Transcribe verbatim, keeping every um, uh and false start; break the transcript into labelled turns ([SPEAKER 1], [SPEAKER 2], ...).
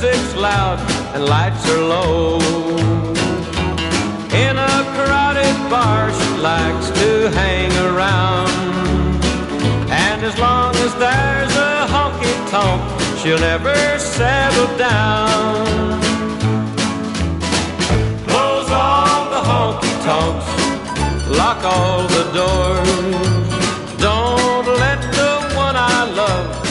[SPEAKER 1] music's loud and lights are low. In a crowded bar she likes to hang around, and as long as there's a honky-tonk, she'll never settle down. Close all the honky-tonks, lock all the doors. Don't let the one I love